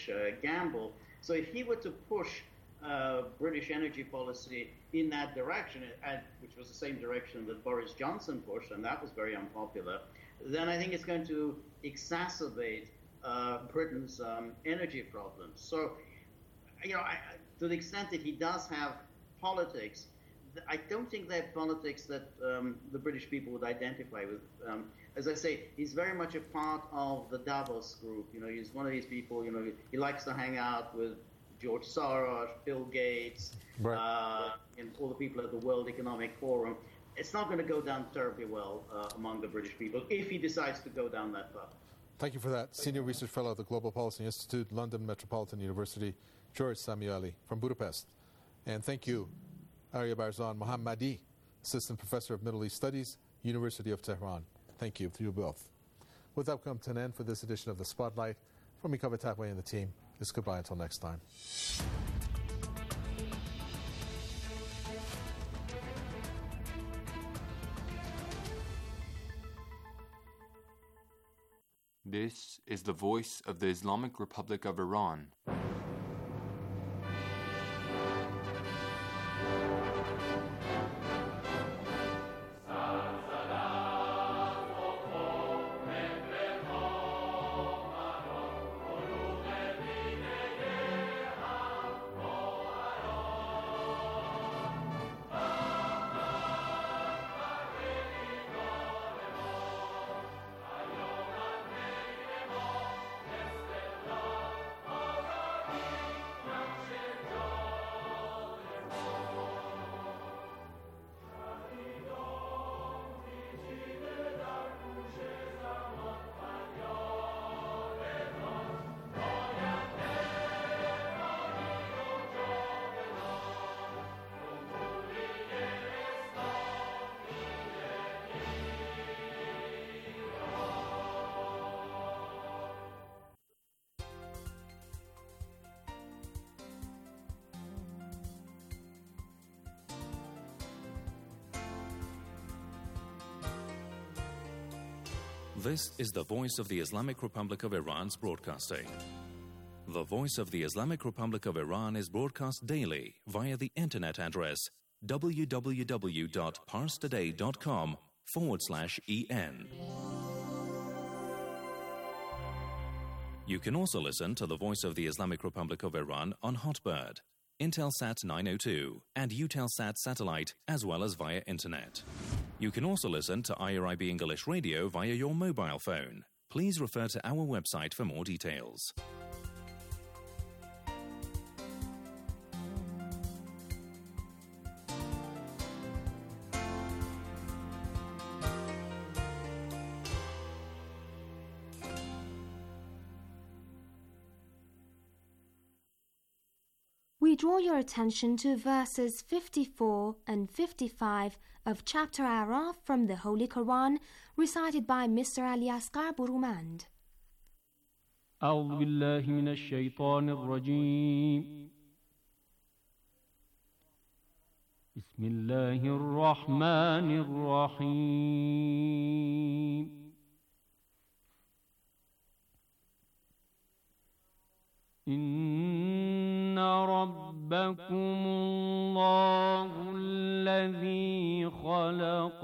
gamble. So if he were to push British energy policy in that direction, which was the same direction that Boris Johnson pushed, and that was very unpopular, then I think it's going to exacerbate Britain's energy problems. So, to the extent that he does have politics, I don't think they're politics that the British people would identify with. As I say, he's very much a part of the Davos group. He's one of these people, he likes to hang out with George Soros, Bill Gates, right. And all the people at the World Economic Forum. It's not going to go down terribly well among the British people if he decides to go down that path. Thank you for that. Senior Research Fellow at the Global Policy Institute, London Metropolitan University, George Samueli from Budapest. And thank you, Arya Barzan Mohammadi, Assistant Professor of Middle East Studies, University of Tehran. Thank you to you both. With that, come to an end for this edition of The Spotlight. From me, Kaveh Takwe and the team, it's goodbye until next time. This is the voice of the Islamic Republic of Iran. This is the voice of the Islamic Republic of Iran's broadcasting. The voice of the Islamic Republic of Iran is broadcast daily via the internet address www.parstoday.com/en. You can also listen to the voice of the Islamic Republic of Iran on Hotbird, Intelsat 902, and Eutelsat satellite, as well as via internet. You can also listen to IRIB English Radio via your mobile phone. Please refer to our website for more details. We draw your attention to verses 54 and 55 of chapter Araf from the Holy Quran, recited by Mr. Ali Asghar Burumand. أعوذ بالله من الشيطان الرجيم. بسم الله الرحمن الرحيم. إن ربكم الله الذي خلق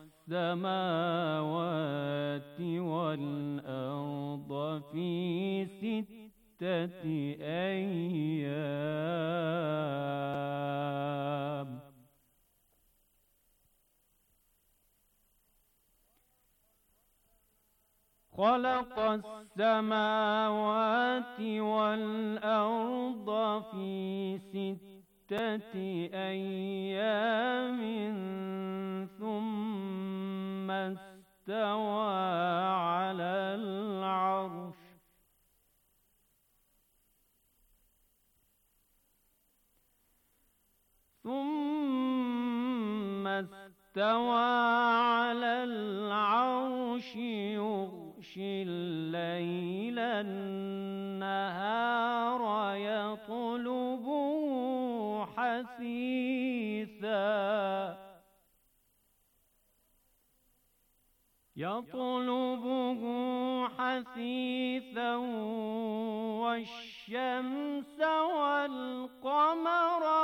السماوات والأرض في 6 أيام خلق السماوات والأرض في 6 أيام ثم استوى على العرش يغشي الليل النهار يطلبه حثيثا والشمس والقمر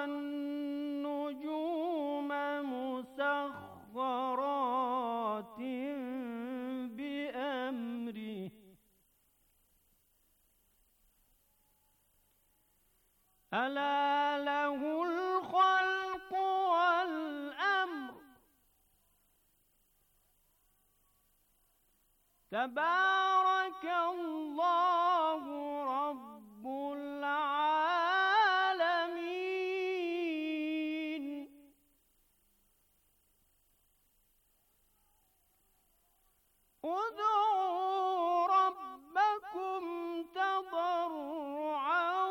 والنجوم مسخرات بأمره ألا له الخلق والأمر تبارك الله رب العالمين ادعوا ربكم تضرعا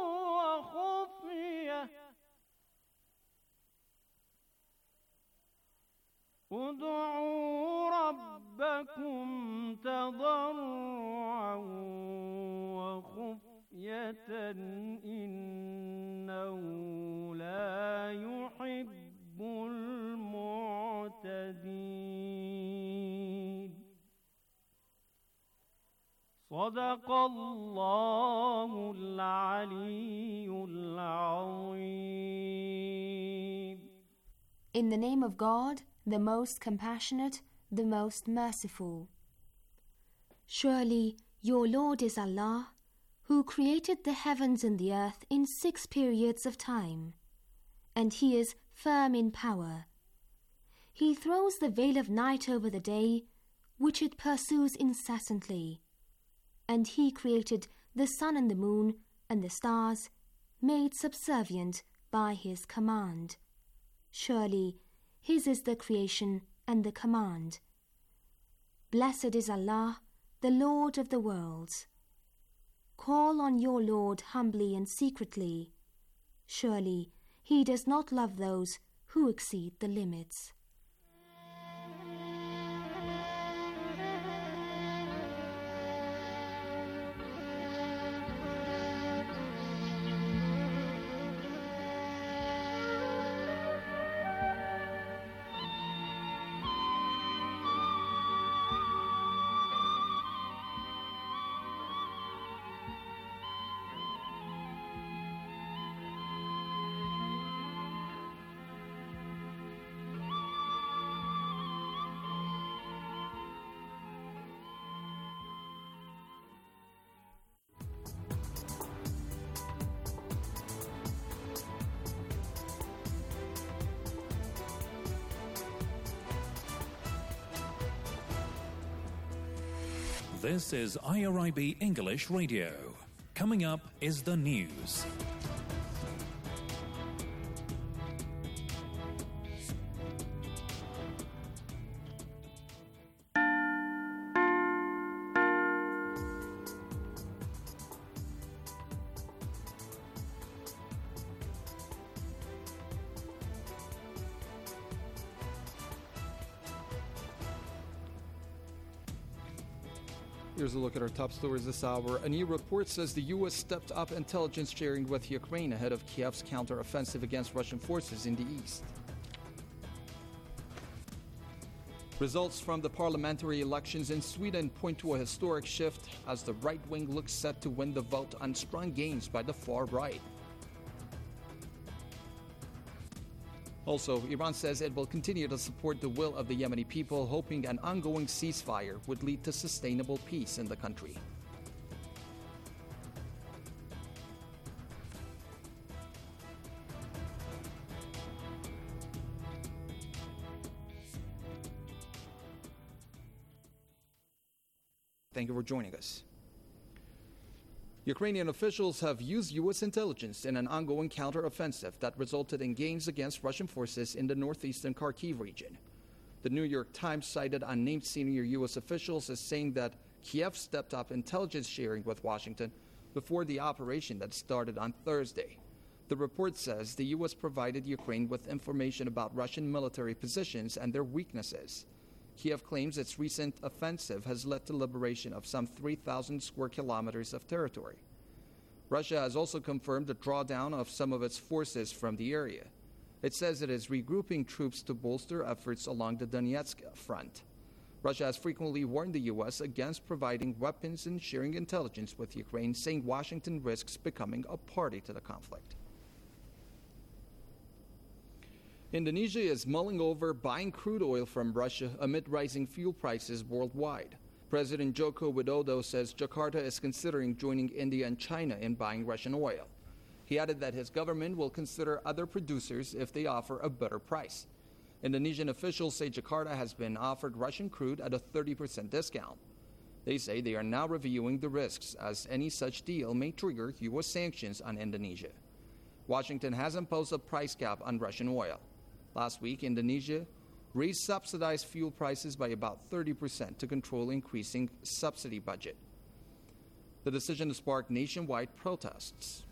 وخفية ادعوا ربكم تضرعا وخفية إنه لا يحب المعتدين صدق الله العلي العظيم. In the name of God, the most compassionate, the most merciful. Surely your Lord is Allah, who created the heavens and the earth in 6 periods of time, and He is firm in power. He throws the veil of night over the day, which it pursues incessantly, and He created the sun and the moon and the stars, made subservient by His command. Surely His is the creation and the command. Blessed is Allah, the Lord of the worlds. Call on your Lord humbly and secretly. Surely He does not love those who exceed the limits. This is IRIB English Radio. Coming up is the news. Here's a look at our top stories this hour. A new report says the U.S. stepped up intelligence sharing with Ukraine ahead of Kiev's counteroffensive against Russian forces in the east. Results from the parliamentary elections in Sweden point to a historic shift as the right wing looks set to win the vote on strong gains by the far right. Also, Iran says it will continue to support the will of the Yemeni people, hoping an ongoing ceasefire would lead to sustainable peace in the country. Thank you for joining us. Ukrainian officials have used U.S. intelligence in an ongoing counteroffensive that resulted in gains against Russian forces in the northeastern Kharkiv region. The New York Times cited unnamed senior U.S. officials as saying that Kiev stepped up intelligence sharing with Washington before the operation that started on Thursday. The report says the U.S. provided Ukraine with information about Russian military positions and their weaknesses. Kiev claims its recent offensive has led to liberation of some 3,000 square kilometers of territory. Russia has also confirmed the drawdown of some of its forces from the area. It says it is regrouping troops to bolster efforts along the Donetsk front. Russia has frequently warned the U.S. against providing weapons and sharing intelligence with Ukraine, saying Washington risks becoming a party to the conflict. Indonesia is mulling over buying crude oil from Russia amid rising fuel prices worldwide. President Joko Widodo says Jakarta is considering joining India and China in buying Russian oil. He added that his government will consider other producers if they offer a better price. Indonesian officials say Jakarta has been offered Russian crude at a 30% discount. They say they are now reviewing the risks, as any such deal may trigger U.S. sanctions on Indonesia. Washington has imposed a price cap on Russian oil. Last week, Indonesia raised subsidized fuel prices by about 30% to control increasing subsidy budget. The decision sparked nationwide protests.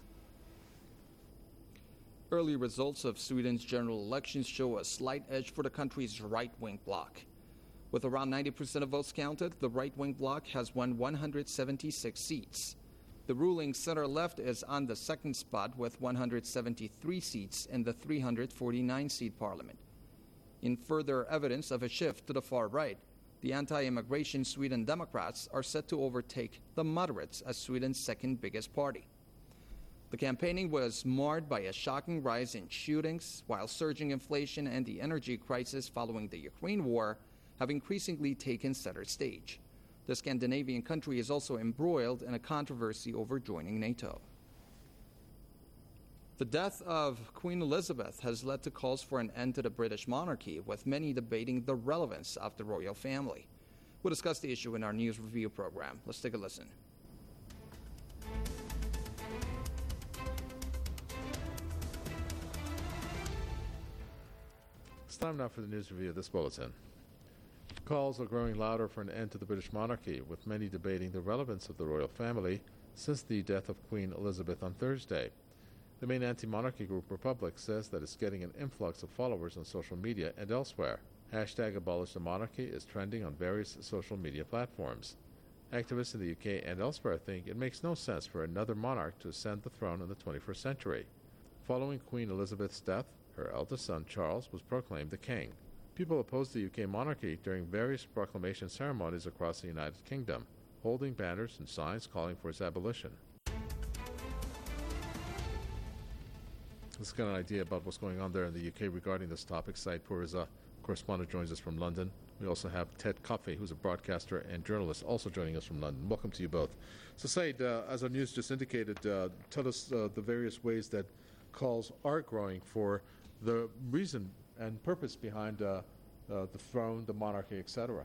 Early results of Sweden's general elections show a slight edge for the country's right-wing bloc. With around 90% of votes counted, the right-wing bloc has won 176 seats. The ruling center-left is on the second spot with 173 seats in the 349-seat parliament. In further evidence of a shift to the far right, the anti-immigration Sweden Democrats are set to overtake the moderates as Sweden's second biggest party. The campaigning was marred by a shocking rise in shootings, while surging inflation and the energy crisis following the Ukraine war have increasingly taken center stage. The Scandinavian country is also embroiled in a controversy over joining NATO. The death of Queen Elizabeth has led to calls for an end to the British monarchy, with many debating the relevance of the royal family. We'll discuss the issue in our news review program. Let's take a listen. It's time now for the news review of this bulletin. Calls are growing louder for an end to the British monarchy, with many debating the relevance of the royal family since the death of Queen Elizabeth on Thursday. The main anti-monarchy group Republic says that it's getting an influx of followers on social media and elsewhere. Hashtag Abolish the Monarchy is trending on various social media platforms. Activists in the UK and elsewhere think it makes no sense for another monarch to ascend the throne in the 21st century. Following Queen Elizabeth's death, her eldest son Charles was proclaimed the king. People opposed the UK monarchy during various proclamation ceremonies across the United Kingdom, holding banners and signs calling for its abolition. Let's get an idea about what's going on there in the UK regarding this topic. Said Puriza, correspondent, joins us from London. We also have Ted Coffey, who's a broadcaster and journalist, also joining us from London. Welcome to you both. So Said, as our news just indicated, tell us the various ways that calls are growing for the reason and purpose behind the throne, the monarchy, etc.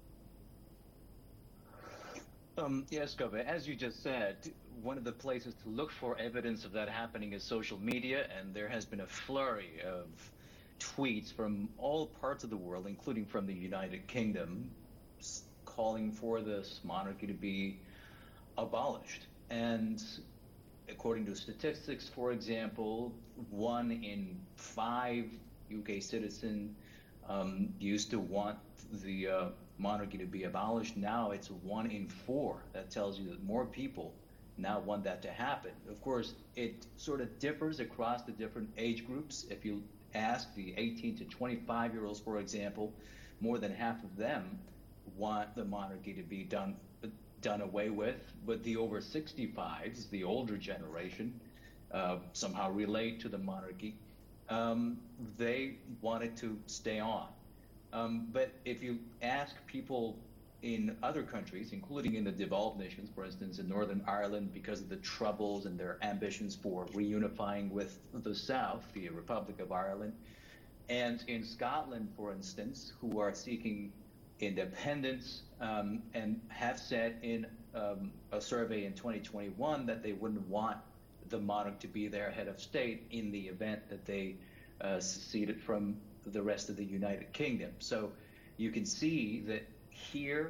Yes, Kobe. As you just said, one of the places to look for evidence of that happening is social media, and there has been a flurry of tweets from all parts of the world, including from the United Kingdom, calling for this monarchy to be abolished. And according to statistics, for example, 1 in 5 UK citizens used to want the monarchy to be abolished. Now it's 1 in 4. That tells you that more people now want that to happen. Of course, it sort of differs across the different age groups. If you ask the 18 to 25-year-olds, for example, more than half of them want the monarchy to be done away with. But the over 65s, the older generation, somehow relate to the monarchy. They want it to stay on. But if you ask people in other countries, including in the devolved nations, for instance, in Northern Ireland, because of the troubles and their ambitions for reunifying with the South, the Republic of Ireland, and in Scotland, for instance, who are seeking independence and have said in a survey in 2021 that they wouldn't want the monarch to be their head of state in the event that they seceded from the rest of the United Kingdom. So you can see that here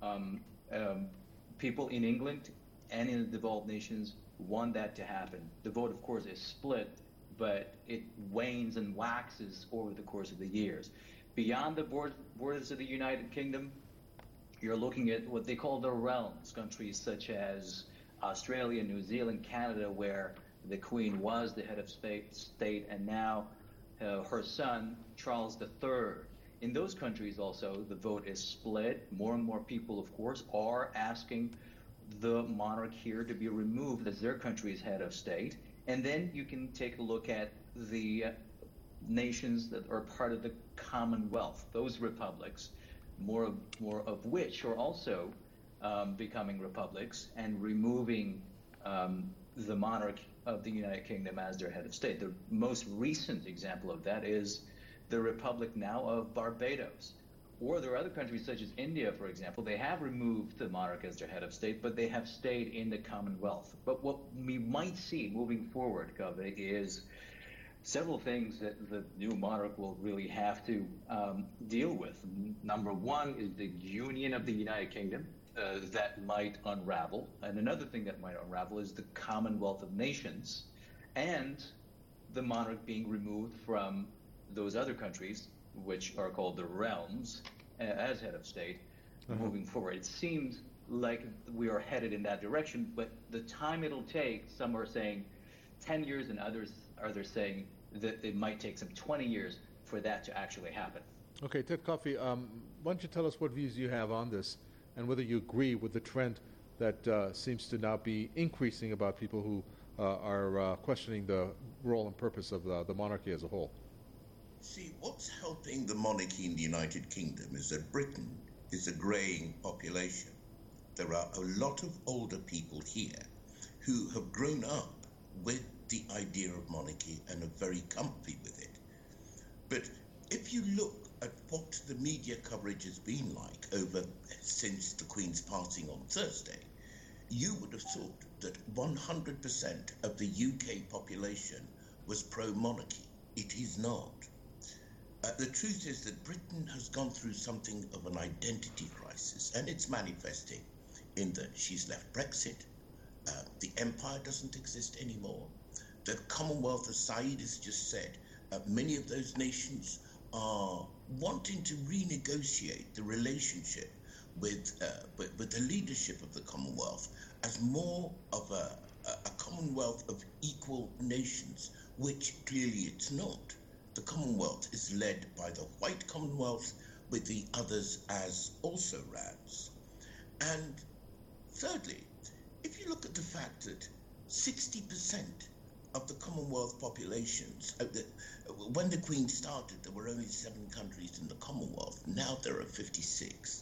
people in England and in the devolved nations want that to happen. The vote, of course, is split, but it wanes and waxes over the course of the years. Beyond the borders of the United Kingdom, you're looking at what they call the realms, countries such as Australia, New Zealand, Canada, where the Queen was the head of state, and now her son, Charles III, in those countries also, the vote is split. More and more people, of course, are asking the monarch here to be removed as their country's head of state. And then you can take a look at the nations that are part of the Commonwealth, those republics, more of which are also becoming republics and removing the monarch of the United Kingdom as their head of state. The most recent example of that is the Republic now of Barbados. Or there are other countries such as India, for example. They have removed the monarch as their head of state, but they have stayed in the Commonwealth. But what we might see moving forward, Kaveh, is several things that the new monarch will really have to deal with. Number one is the union of the United Kingdom that might unravel. And another thing that might unravel is the Commonwealth of Nations and the monarch being removed from those other countries, which are called the realms, as head of state, moving forward. It seems like we are headed in that direction, but the time it'll take, some are saying 10 years and others are saying that it might take some 20 years for that to actually happen. Okay, Ted Coffey, why don't you tell us what views you have on this and whether you agree with the trend that seems to now be increasing about people who are questioning the role and purpose of the monarchy as a whole? See, what's helping the monarchy in the United Kingdom is that Britain is a greying population. There are a lot of older people here who have grown up with the idea of monarchy and are very comfy with it. But if you look at what the media coverage has been like since the Queen's passing on Thursday, you would have thought that 100% of the UK population was pro-monarchy. It is not. The truth is that Britain has gone through something of an identity crisis, and it's manifesting in that she's left Brexit, the empire doesn't exist anymore, the Commonwealth, as Saeed has just said, many of those nations are wanting to renegotiate the relationship with the leadership of the Commonwealth as more of a Commonwealth of equal nations, which clearly it's not. The Commonwealth is led by the white Commonwealth, with the others as also RADs. And thirdly, if you look at the fact that 60% of the Commonwealth populations, when the Queen started, there were only 7 countries in the Commonwealth. Now there are 56.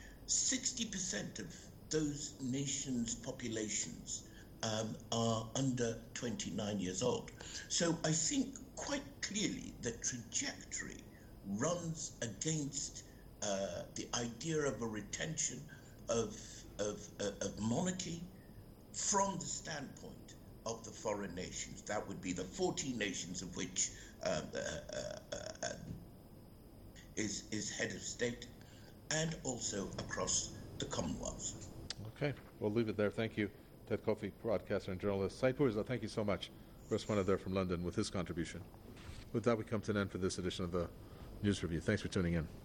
60% of those nations' populations are under 29 years old. So I think quite clearly the trajectory runs against the idea of a retention of monarchy from the standpoint of the foreign nations. That would be the 14 nations of which is head of state, and also across the Commonwealth. Okay, we'll leave it there. Thank you, Ted Coffey, broadcaster and journalist. Saeed Purzah, thank you so much. Correspondent there from London with his contribution. With that, we come to an end for this edition of the News Review. Thanks for tuning in.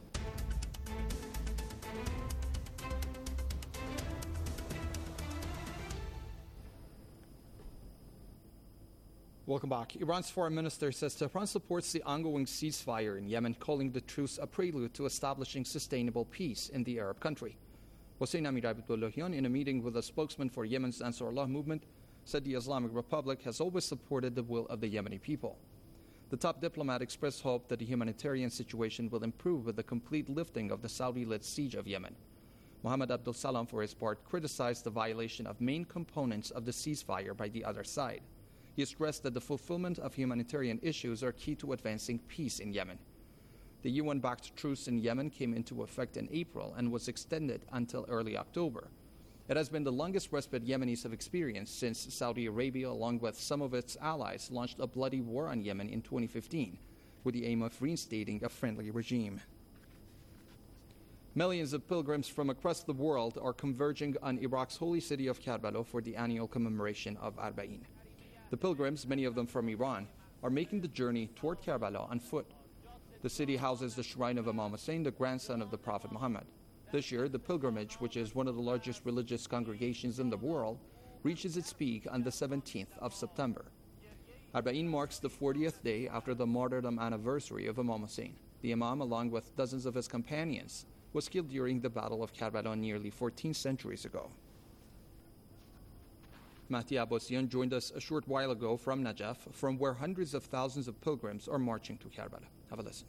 Welcome back. Iran's foreign minister says Tehran supports the ongoing ceasefire in Yemen, calling the truce a prelude to establishing sustainable peace in the Arab country. Hossein Amir-Abdullahian, in a meeting with a spokesman for Yemen's Ansarullah movement, said the Islamic Republic has always supported the will of the Yemeni people. The top diplomat expressed hope that the humanitarian situation will improve with the complete lifting of the Saudi-led siege of Yemen. Mohammed Abdul Salam, for his part, criticized the violation of main components of the ceasefire by the other side. He stressed that the fulfillment of humanitarian issues are key to advancing peace in Yemen. The UN-backed truce in Yemen came into effect in April and was extended until early October. It has been the longest respite Yemenis have experienced since Saudi Arabia, along with some of its allies, launched a bloody war on Yemen in 2015 with the aim of reinstating a friendly regime. Millions of pilgrims from across the world are converging on Iraq's holy city of Karbala for the annual commemoration of Arba'in. The pilgrims, many of them from Iran, are making the journey toward Karbala on foot. The city houses the shrine of Imam Hussein, the grandson of the Prophet Muhammad. This year, the pilgrimage, which is one of the largest religious congregations in the world, reaches its peak on the 17th of September. Arba'in marks the 40th day after the martyrdom anniversary of Imam Hussein. The Imam, along with dozens of his companions, was killed during the Battle of Karbala nearly 14 centuries ago. Mahdi Abbasian joined us a short while ago from Najaf, from where hundreds of thousands of pilgrims are marching to Karbala. Have a listen.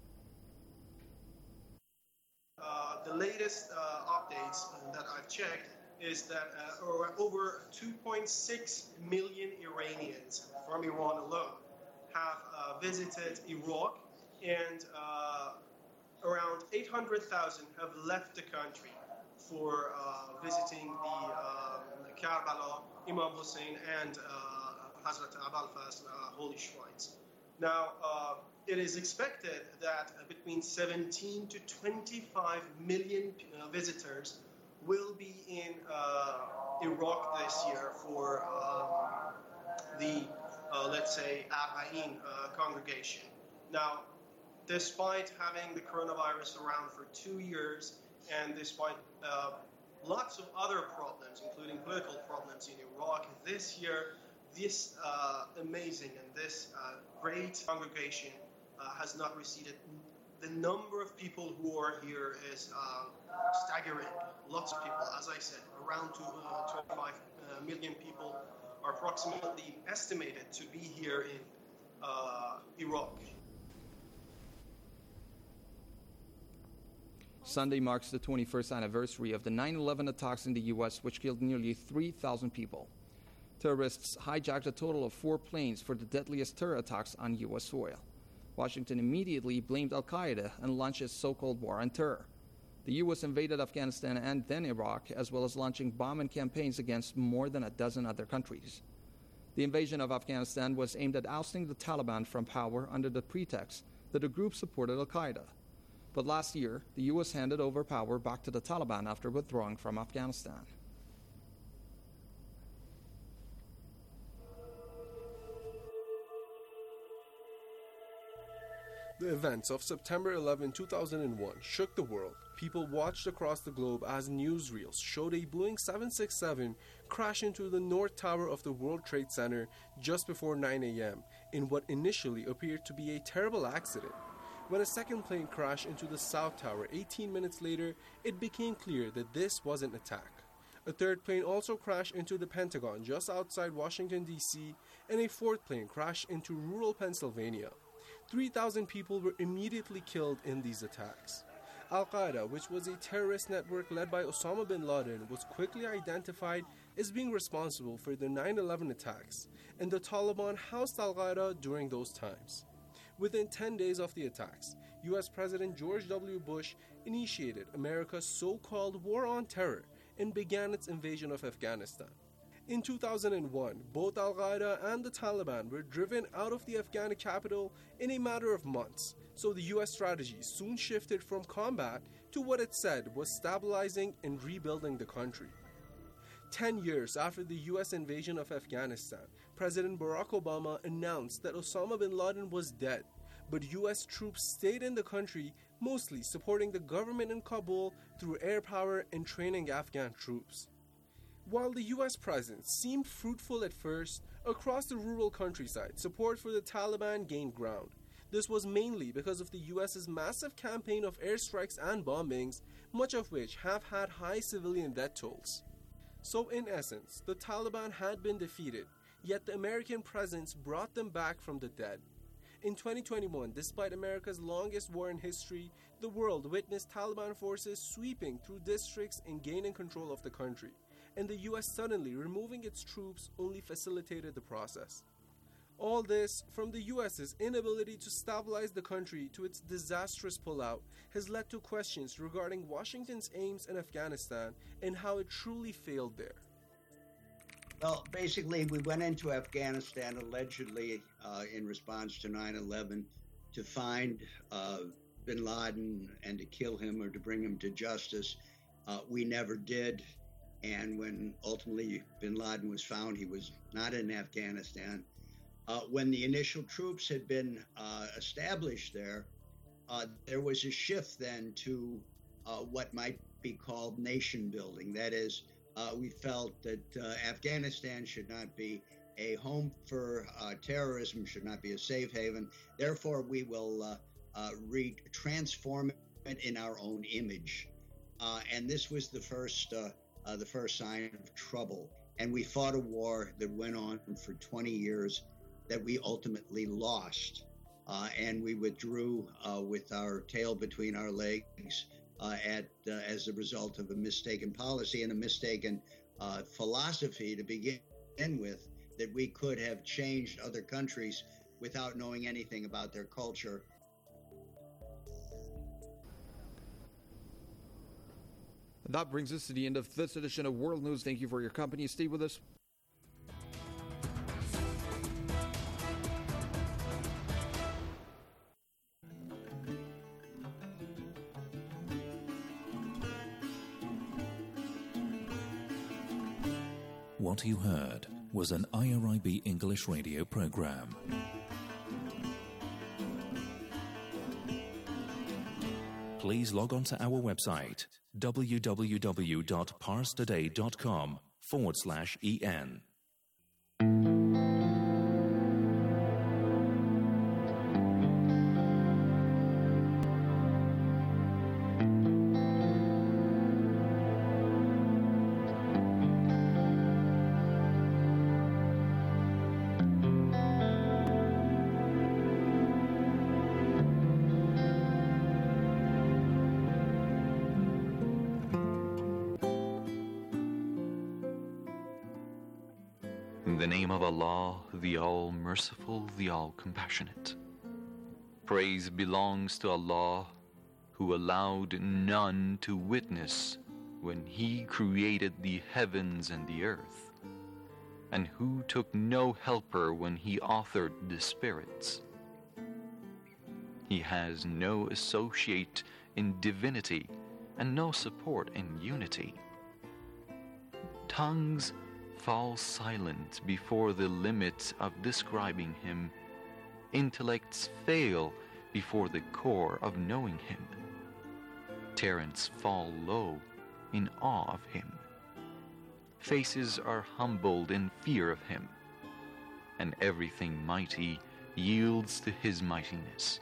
The latest updates that I've checked is that over 2.6 million Iranians from Iran alone have visited Iraq, and around 800,000 have left the country for visiting the Karbala, Imam Hussein, and Hazrat Abalfas holy shrines. Now, it is expected that between 17 to 25 million visitors will be in Iraq this year for the, let's say, Arba'in congregation. Now, despite having the coronavirus around for 2 years, and despite lots of other problems, including political problems in Iraq, this year, this amazing and this great congregation has not receded. The number of people who are here is staggering. Lots of people, as I said, around 25 million people are approximately estimated to be here in Iraq. Sunday marks the 21st anniversary of the 9/11 attacks in the U.S., which killed nearly 3,000 people. Terrorists hijacked a total of 4 planes for the deadliest terror attacks on U.S. soil. Washington immediately blamed al-Qaeda and launched its so-called war on terror. The U.S. invaded Afghanistan and then Iraq, as well as launching bombing campaigns against more than a dozen other countries. The invasion of Afghanistan was aimed at ousting the Taliban from power under the pretext that the group supported al-Qaeda. But last year, the U.S. handed over power back to the Taliban after withdrawing from Afghanistan. The events of September 11, 2001 shook the world. People watched across the globe as newsreels showed a Boeing 767 crash into the North Tower of the World Trade Center just before 9 a.m. in what initially appeared to be a terrible accident. When a second plane crashed into the South Tower 18 minutes later, it became clear that this was an attack. A third plane also crashed into the Pentagon just outside Washington, D.C., and a fourth plane crashed into rural Pennsylvania. 3,000 people were immediately killed in these attacks. Al-Qaeda, which was a terrorist network led by Osama bin Laden, was quickly identified as being responsible for the 9/11 attacks, and the Taliban housed Al-Qaeda during those times. Within 10 days of the attacks, U.S. President George W. Bush initiated America's so-called War on Terror and began its invasion of Afghanistan. In 2001, both Al-Qaeda and the Taliban were driven out of the Afghan capital in a matter of months, so the U.S. strategy soon shifted from combat to what it said was stabilizing and rebuilding the country. 10 years after the U.S. invasion of Afghanistan, President Barack Obama announced that Osama bin Laden was dead, but U.S. troops stayed in the country, mostly supporting the government in Kabul through air power and training Afghan troops. While the U.S. presence seemed fruitful at first, across the rural countryside, support for the Taliban gained ground. This was mainly because of the U.S.'s massive campaign of airstrikes and bombings, much of which have had high civilian death tolls. So in essence, the Taliban had been defeated, yet the American presence brought them back from the dead. In 2021, despite America's longest war in history, the world witnessed Taliban forces sweeping through districts and gaining control of the country, and the U.S. suddenly removing its troops only facilitated the process. All this, from the U.S.'s inability to stabilize the country to its disastrous pullout, has led to questions regarding Washington's aims in Afghanistan and how it truly failed there. Well, basically, we went into Afghanistan allegedly in response to 9/11 to find bin Laden and to kill him or to bring him to justice. We never did. And when ultimately bin Laden was found, he was not in Afghanistan. When the initial troops had been established there was a shift then to what might be called nation building. That is, we felt that Afghanistan should not be a home for terrorism, should not be a safe haven. Therefore, we will transform it in our own image. And this was the first sign of trouble. And we fought a war that went on for 20 years that we ultimately lost. And we withdrew with our tail between our legs as a result of a mistaken policy and a mistaken philosophy to begin with, that we could have changed other countries without knowing anything about their culture. That brings us to the end of this edition of World News. Thank you for your company. Stay with us. What you heard was an IRIB English radio program. Please log on to our website, www.parstoday.com/en. In the name of Allah, the All-Merciful, the All-Compassionate. Praise belongs to Allah, who allowed none to witness when He created the heavens and the earth, and who took no helper when He authored the spirits. He has no associate in divinity and no support in unity. Tongues fall silent before the limit of describing Him. Intellects fail before the core of knowing Him. Parents fall low in awe of Him. Faces are humbled in fear of Him, and everything mighty yields to His mightiness.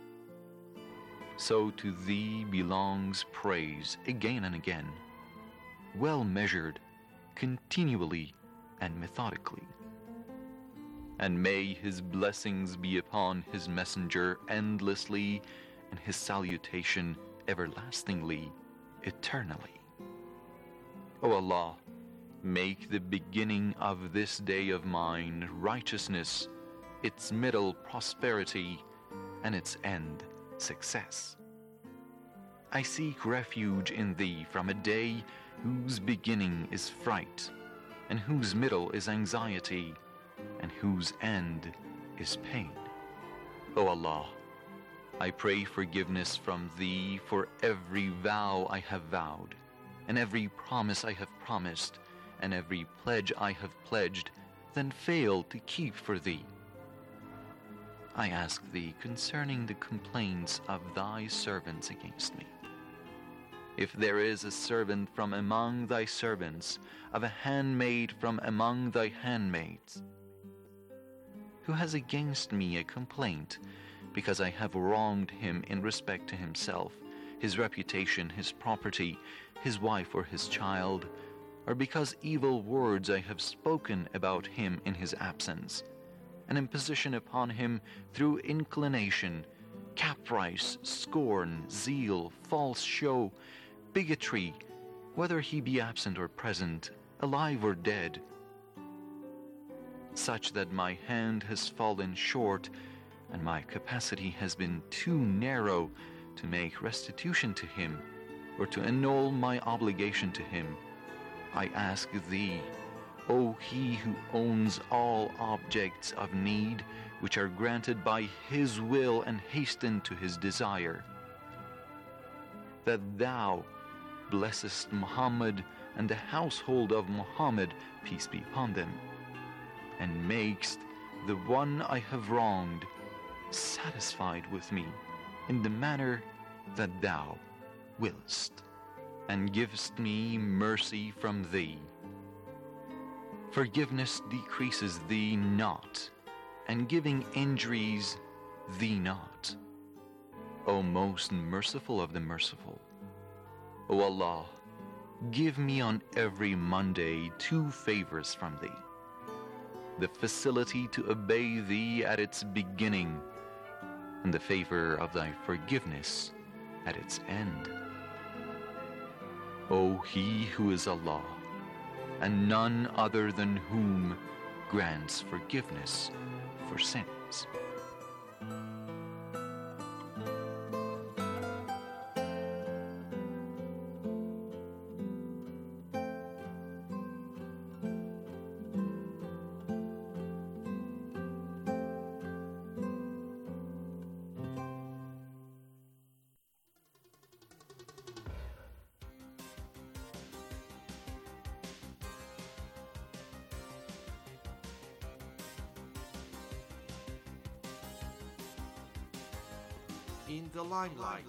So to Thee belongs praise again and again, well measured, continually and methodically. And may His blessings be upon His messenger endlessly, and His salutation everlastingly, eternally. O Allah, make the beginning of this day of mine righteousness, its middle prosperity, and its end success. I seek refuge in Thee from a day whose beginning is fright, and whose middle is anxiety, and whose end is pain. O Allah, I pray forgiveness from Thee for every vow I have vowed, and every promise I have promised, and every pledge I have pledged, then failed to keep for Thee. I ask Thee concerning the complaints of Thy servants against me. If there is a servant from among Thy servants, of a handmaid from among Thy handmaids, who has against me a complaint, because I have wronged him in respect to himself, his reputation, his property, his wife or his child, or because evil words I have spoken about him in his absence, an imposition upon him through inclination, caprice, scorn, zeal, false show, bigotry, whether he be absent or present, alive or dead, such that my hand has fallen short and my capacity has been too narrow to make restitution to him or to annul my obligation to him, I ask Thee, O He who owns all objects of need, which are granted by His will and hasten to His desire, that Thou blessest Muhammad and the household of Muhammad, peace be upon them, and makest the one I have wronged satisfied with me in the manner that Thou willest, and givest me mercy from Thee. Forgiveness decreases Thee not, and giving injuries Thee not. O most merciful of the merciful. O Allah, give me on every Monday 2 favors from Thee. The facility to obey Thee at its beginning, and the favor of Thy forgiveness at its end. O He who is Allah, and none other than whom grants forgiveness for sins. In the limelight.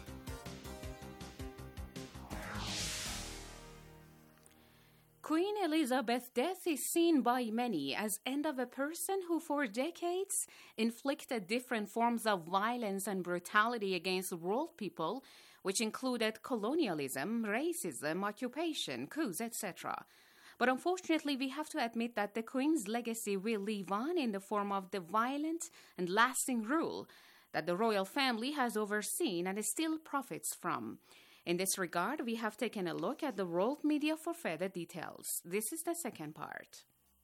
Queen Elizabeth's death is seen by many as end of a person who for decades inflicted different forms of violence and brutality against world people, which included colonialism, racism, occupation, coups, etc. But unfortunately, we have to admit that the Queen's legacy will live on in the form of the violent and lasting rule that the royal family has overseen and still profits from. In this regard, we have taken a look at the world media for further details. This is the second part.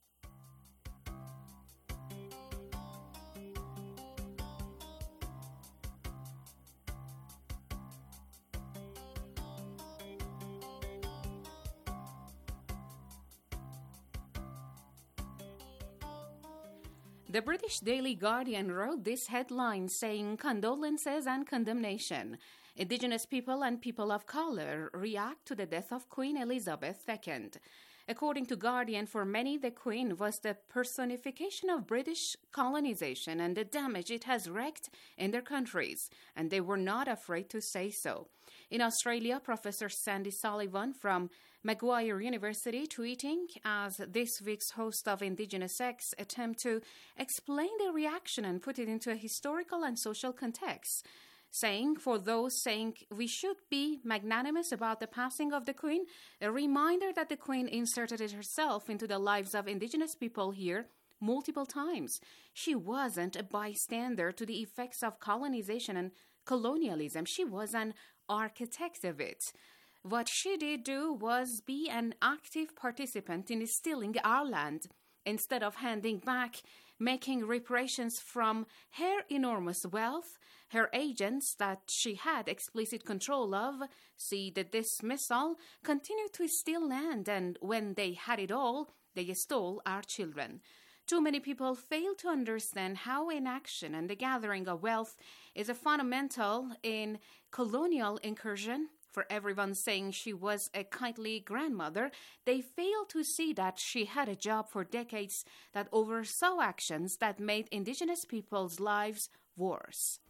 The British Daily Guardian wrote this headline saying, "Condolences and condemnation. Indigenous people and people of color react to the death of Queen Elizabeth II." According to Guardian, for many, the Queen was the personification of British colonization and the damage it has wreaked in their countries, and they were not afraid to say so. In Australia, Professor Sandy Sullivan from Macquarie University tweeting as this week's host of Indigenous X attempt to explain the reaction and put it into a historical and social context, saying, for those saying we should be magnanimous about the passing of the Queen, a reminder that the Queen inserted herself into the lives of Indigenous people here multiple times. She wasn't a bystander to the effects of colonization and colonialism. She was an architect of it. What she did do was be an active participant in stealing our land instead of handing back, making reparations from her enormous wealth. Her agents that she had explicit control of, see the dismissal, continued to steal land, and when they had it all, they stole our children. Too many people fail to understand how inaction and the gathering of wealth is a fundamental in colonial incursion. For everyone saying she was a kindly grandmother, they fail to see that she had a job for decades that oversaw actions that made Indigenous people's lives worse.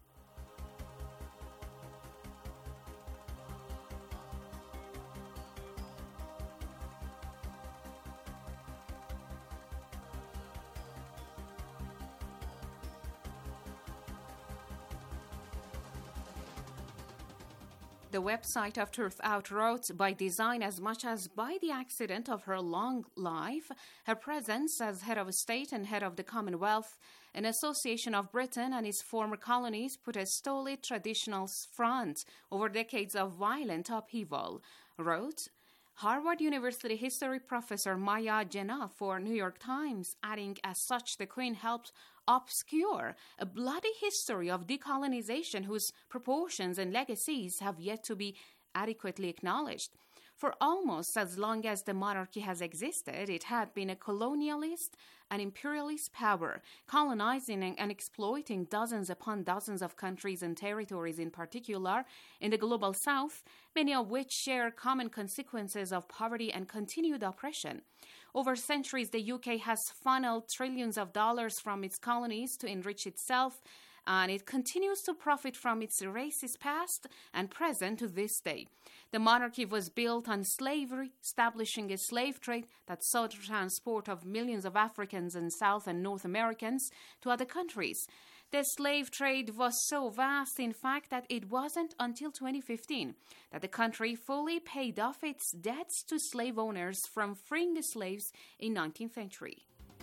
The website of Truth Out wrote, by design as much as by the accident of her long life, her presence as head of state and head of the Commonwealth, an association of Britain and its former colonies, put a stolid traditional front over decades of violent upheaval, wrote Harvard University history professor Maya Jena for New York Times, adding, as such, the Queen helped obscure a bloody history of decolonization whose proportions and legacies have yet to be adequately acknowledged. For almost as long as the monarchy has existed, it had been a colonialist and imperialist power, colonizing and exploiting dozens upon dozens of countries and territories, in particular in the global south, many of which share common consequences of poverty and continued oppression. Over centuries, the UK has funneled trillions of dollars from its colonies to enrich itself, and it continues to profit from its racist past and present to this day. The monarchy was built on slavery, establishing a slave trade that saw the transport of millions of Africans and South and North Americans to other countries. The slave trade was so vast, in fact, that it wasn't until 2015 that the country fully paid off its debts to slave owners from freeing the slaves in 19th century.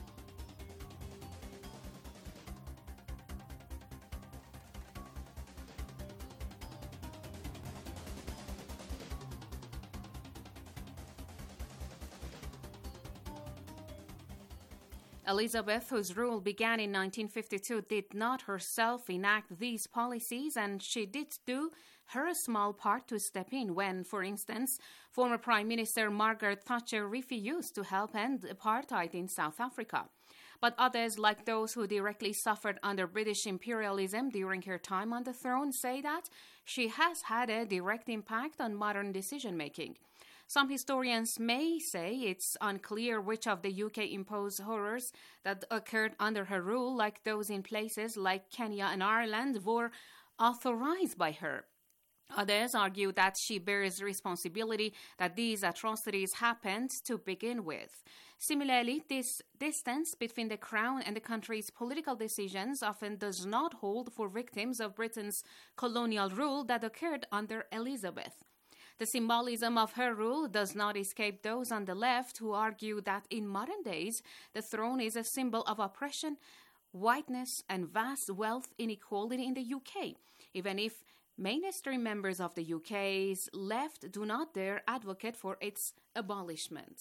Elizabeth, whose rule began in 1952, did not herself enact these policies, and she did do her small part to step in when, for instance, former Prime Minister Margaret Thatcher refused to help end apartheid in South Africa. But others, like those who directly suffered under British imperialism during her time on the throne, say that she has had a direct impact on modern decision-making. Some historians may say it's unclear which of the UK imposed horrors that occurred under her rule, like those in places like Kenya and Ireland, were authorized by her. Others argue that she bears responsibility that these atrocities happened to begin with. Similarly, this distance between the Crown and the country's political decisions often does not hold for victims of Britain's colonial rule that occurred under Elizabeth. The symbolism of her rule does not escape those on the left who argue that in modern days, the throne is a symbol of oppression, whiteness, and vast wealth inequality in the UK, even if mainstream members of the UK's left do not dare advocate for its abolishment.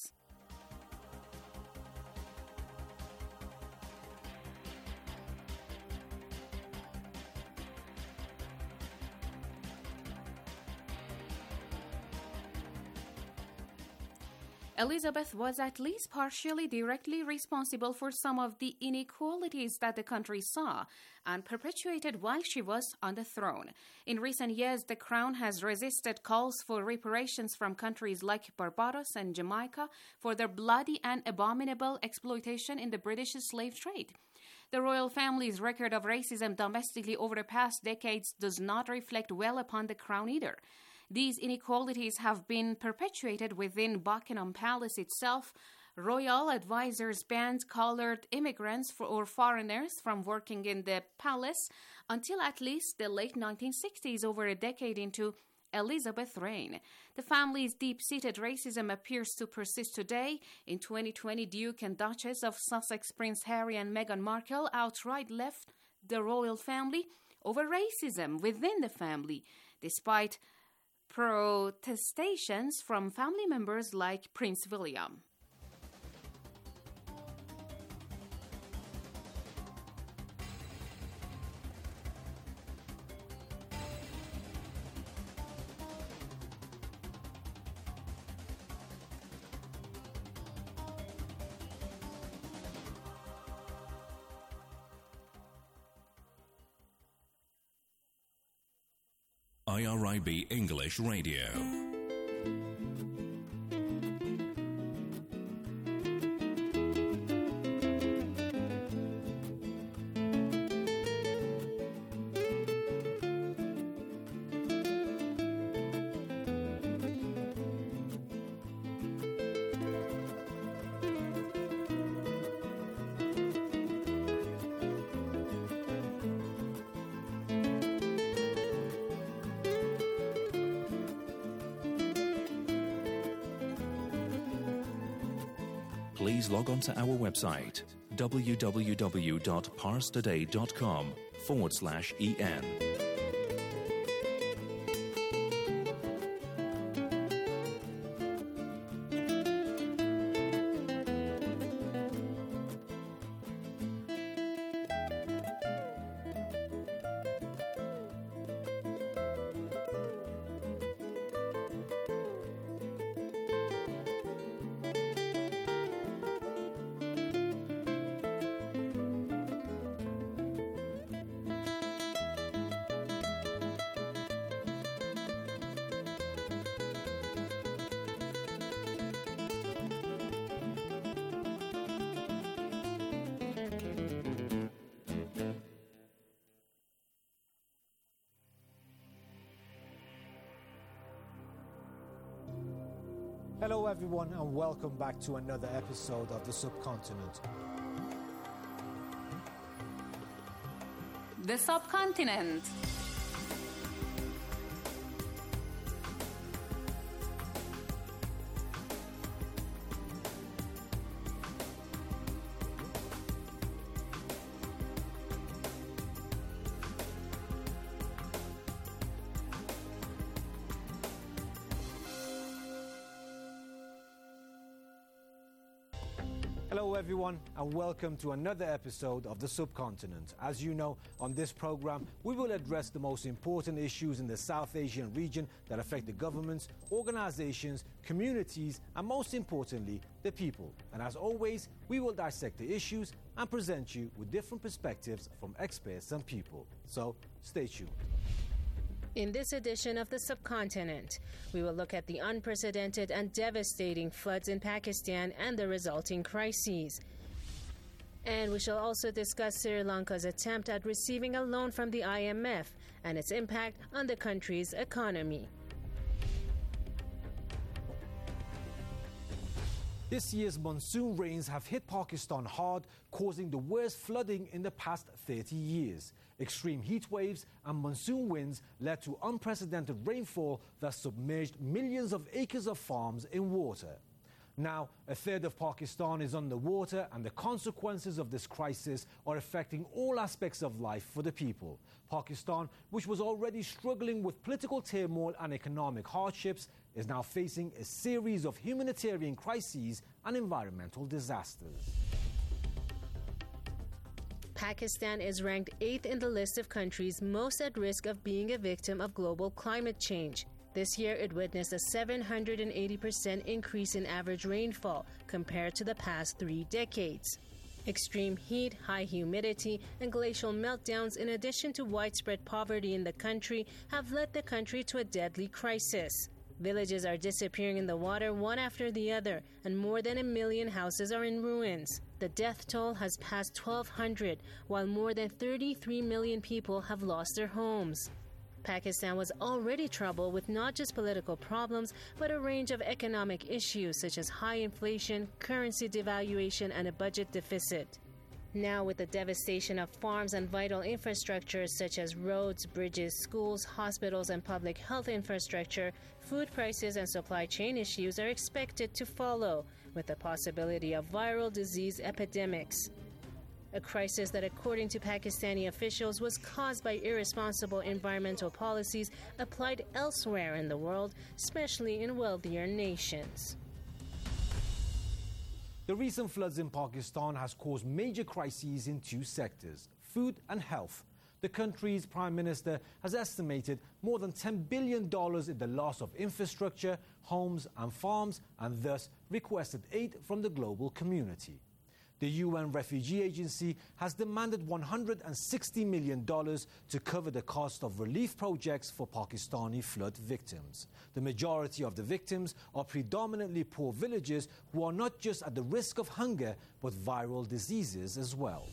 Elizabeth was at least partially directly responsible for some of the inequalities that the country saw and perpetuated while she was on the throne. In recent years, the Crown has resisted calls for reparations from countries like Barbados and Jamaica for their bloody and abominable exploitation in the British slave trade. The royal family's record of racism domestically over the past decades does not reflect well upon the Crown either. These inequalities have been perpetuated within Buckingham Palace itself. Royal advisors banned coloured immigrants or foreigners from working in the palace until at least the late 1960s, over a decade into Elizabeth's reign. The family's deep-seated racism appears to persist today. In 2020, Duke and Duchess of Sussex Prince Harry and Meghan Markle outright left the royal family over racism within the family, despite protestations from family members like Prince William. IRIB English Radio. Please log on to our website, www.parstoday.com/en. Hello everyone and welcome back to another episode of The Subcontinent. the subcontinent. Hello everyone and welcome to another episode of The Subcontinent. As you know, on this program we will address the most important issues in the South Asian region that affect the governments, organizations, communities and most importantly, the people. And as always, we will dissect the issues and present you with different perspectives from experts and people. So stay tuned. In this edition of The Subcontinent, we will look at the unprecedented and devastating floods in Pakistan and the resulting crises. And we shall also discuss Sri Lanka's attempt at receiving a loan from the IMF and its impact on the country's economy. This year's monsoon rains have hit Pakistan hard, causing the worst flooding in the past 30 years. Extreme heat waves and monsoon winds led to unprecedented rainfall that submerged millions of acres of farms in water. Now, a third of Pakistan is underwater, and the consequences of this crisis are affecting all aspects of life for the people. Pakistan, which was already struggling with political turmoil and economic hardships, is now facing a series of humanitarian crises and environmental disasters. Pakistan is ranked 8th in the list of countries most at risk of being a victim of global climate change. This year, it witnessed a 780% increase in average rainfall compared to the past 3 decades. Extreme heat, high humidity, and glacial meltdowns, in addition to widespread poverty in the country, have led the country to a deadly crisis. Villages are disappearing in the water one after the other, and more than 1 million houses are in ruins. The death toll has passed 1,200, while more than 33 million people have lost their homes. Pakistan was already troubled with not just political problems, but a range of economic issues such as high inflation, currency devaluation, and a budget deficit. Now, with the devastation of farms and vital infrastructures such as roads, bridges, schools, hospitals, and public health infrastructure, food prices and supply chain issues are expected to follow, with the possibility of viral disease epidemics. A crisis that, according to Pakistani officials, was caused by irresponsible environmental policies applied elsewhere in the world, especially in wealthier nations. The recent floods in Pakistan has caused major crises in 2 sectors, food and health. The country's prime minister has estimated more than $10 billion in the loss of infrastructure, homes and farms, and thus requested aid from the global community. The UN Refugee Agency has demanded $160 million to cover the cost of relief projects for Pakistani flood victims. The majority of the victims are predominantly poor villagers who are not just at the risk of hunger, but viral diseases as well.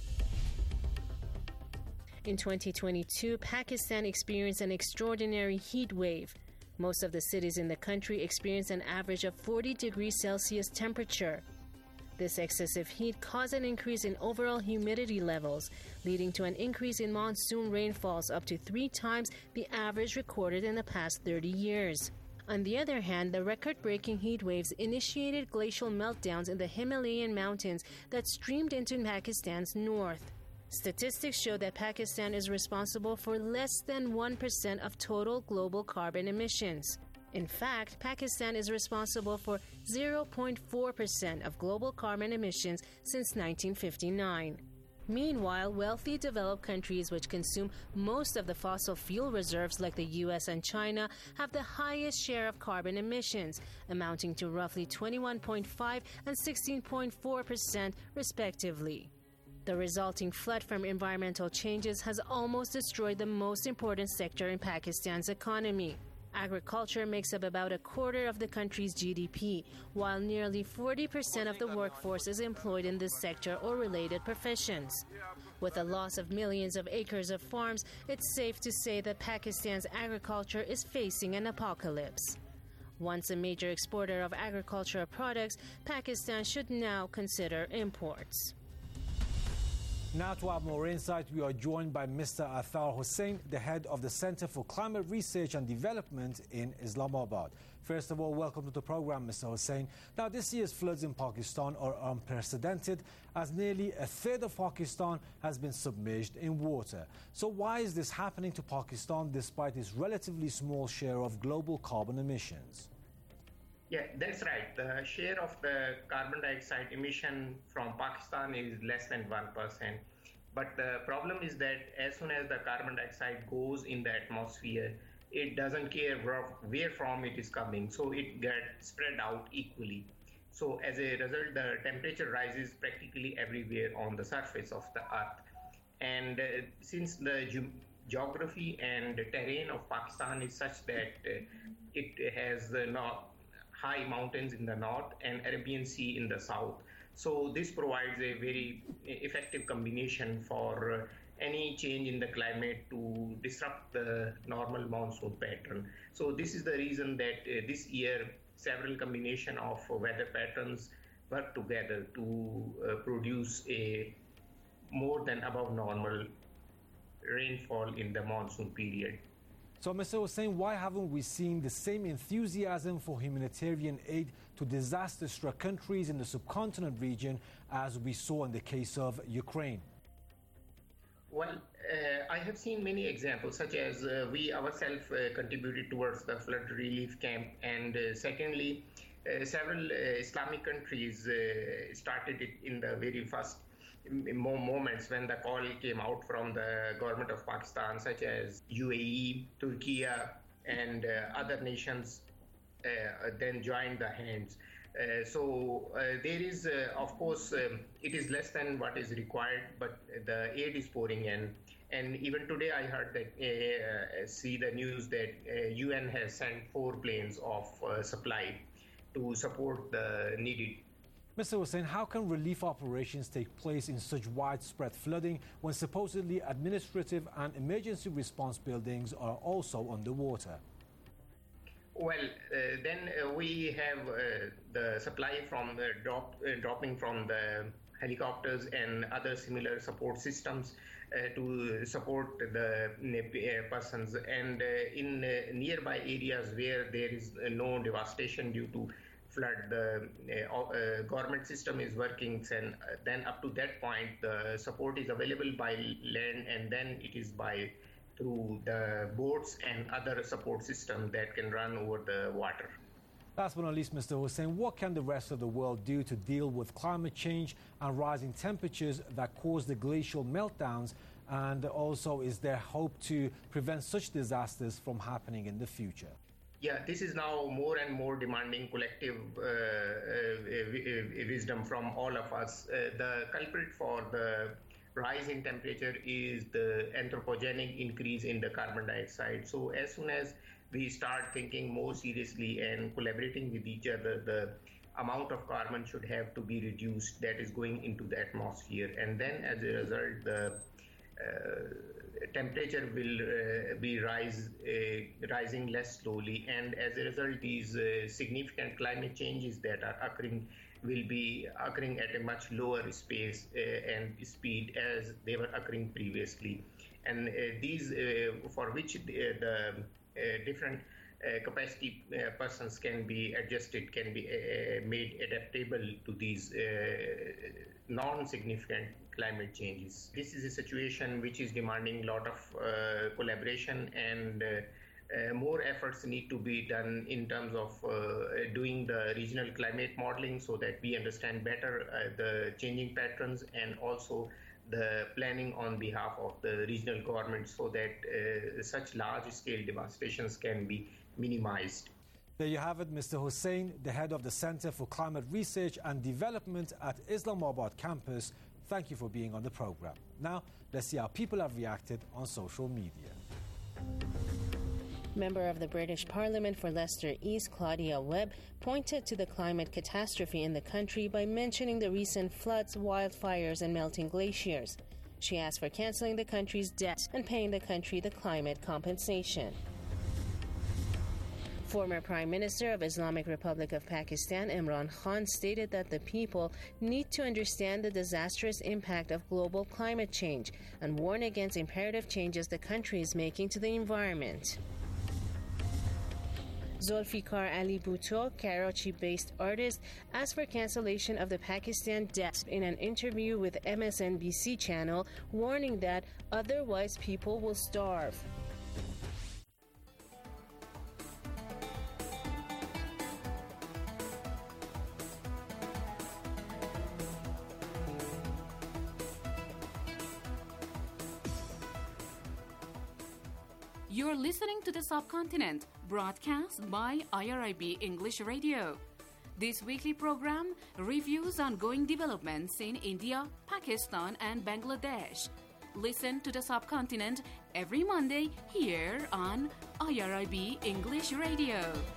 In 2022, Pakistan experienced an extraordinary heat wave. Most of the cities in the country experienced an average of 40 degrees Celsius temperature. This excessive heat caused an increase in overall humidity levels, leading to an increase in monsoon rainfalls up to 3 times the average recorded in the past 30 years. On the other hand, the record-breaking heat waves initiated glacial meltdowns in the Himalayan mountains that streamed into Pakistan's north. Statistics show that Pakistan is responsible for less than 1% of total global carbon emissions. In fact, Pakistan is responsible for 0.4% of global carbon emissions since 1959. Meanwhile, wealthy developed countries which consume most of the fossil fuel reserves like the US and China have the highest share of carbon emissions, amounting to roughly 21.5% and 16.4% respectively. The resulting flood from environmental changes has almost destroyed the most important sector in Pakistan's economy. Agriculture makes up about a quarter of the country's GDP, while nearly 40% of the workforce is employed in this sector or related professions. With the loss of millions of acres of farms, it's safe to say that Pakistan's agriculture is facing an apocalypse. Once a major exporter of agricultural products, Pakistan should now consider imports. Now to have more insight, we are joined by Mr. Athar Hussain, the head of the Center for Climate Research and Development in Islamabad. First of all, welcome to the program, Mr. Hussain. Now, this year's floods in Pakistan are unprecedented, as nearly a third of Pakistan has been submerged in water. So why is this happening to Pakistan despite its relatively small share of global carbon emissions? Yeah, that's right. The share of the carbon dioxide emission from Pakistan is less than 1%. But the problem is that as soon as the carbon dioxide goes in the atmosphere, it doesn't care where from it is coming, so it gets spread out equally. So as a result, the temperature rises practically everywhere on the surface of the earth. And since the geography and terrain of Pakistan is such that it has high mountains in the north and Arabian Sea in the south. So this provides a very effective combination for any change in the climate to disrupt the normal monsoon pattern. So this is the reason that this year several combination of weather patterns work together to produce a more than above normal rainfall in the monsoon period. So, Mr. Hussain, why haven't we seen the same enthusiasm for humanitarian aid to disaster-struck countries in the subcontinent region as we saw in the case of Ukraine? Well, I have seen many examples, such as we ourselves contributed towards the flood relief camp, and secondly, several Islamic countries started it in the very first moments when the call came out from the government of Pakistan, such as UAE, Turkey, and other nations then joined the hands. So there is, of course, it is less than what is required, but the aid is pouring in. And even today I heard that, see the news that UN has sent 4 planes of supply to support the needed. Mr. Hussain, how can relief operations take place in such widespread flooding when supposedly administrative and emergency response buildings are also underwater? Well, then we have the supply from the dropping from the helicopters and other similar support systems to support the persons. And in nearby areas where there is no devastation due to flood, the government system is working, and then up to that point the support is available by land, and then it is through the boats and other support system that can run over the water. Last but not least, Mr. Hussain, what can the rest of the world do to deal with climate change and rising temperatures that cause the glacial meltdowns? And also, is there hope to prevent such disasters from happening in the future? Yeah, this is now more and more demanding collective wisdom from all of us. The culprit for the rise in temperature is the anthropogenic increase in the carbon dioxide. So as soon as we start thinking more seriously and collaborating with each other, the amount of carbon should have to be reduced that is going into the atmosphere. And then as a result, the temperature will be rising less slowly, and as a result these significant climate changes that are occurring will be occurring at a much lower space and speed as they were occurring previously. And these for which the different capacity persons can be adjusted, can be made adaptable to these non-significant climate changes. This is a situation which is demanding a lot of collaboration, and more efforts need to be done in terms of doing the regional climate modeling so that we understand better the changing patterns, and also the planning on behalf of the regional governments so that such large-scale devastations can be minimized. There you have it, Mr. Hussain, the head of the Center for Climate Research and Development at Islamabad campus. Thank you for being on the program. Now, let's see how people have reacted on social media. Member of the British Parliament for Leicester East, Claudia Webb, pointed to the climate catastrophe in the country by mentioning the recent floods, wildfires, and melting glaciers. She asked for cancelling the country's debt and paying the country the climate compensation. Former Prime Minister of Islamic Republic of Pakistan Imran Khan stated that the people need to understand the disastrous impact of global climate change and warn against imperative changes the country is making to the environment. Zulfikar Ali Bhutto, Karachi-based artist, asked for cancellation of the Pakistan debt in an interview with MSNBC channel, warning that otherwise people will starve. You're listening to The Subcontinent, broadcast by IRIB English Radio. This weekly program reviews ongoing developments in India, Pakistan, and Bangladesh. Listen to The Subcontinent every Monday here on IRIB English Radio.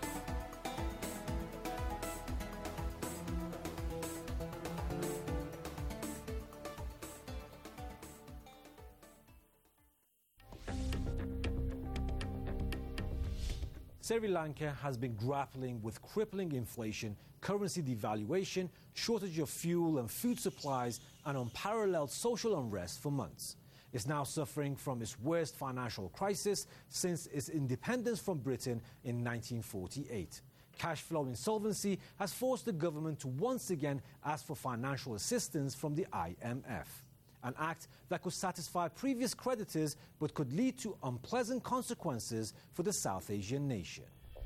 Sri Lanka has been grappling with crippling inflation, currency devaluation, shortage of fuel and food supplies, and unparalleled social unrest for months. It's now suffering from its worst financial crisis since its independence from Britain in 1948. Cash flow insolvency has forced the government to once again ask for financial assistance from the IMF. An act that could satisfy previous creditors but could lead to unpleasant consequences for the South Asian nation.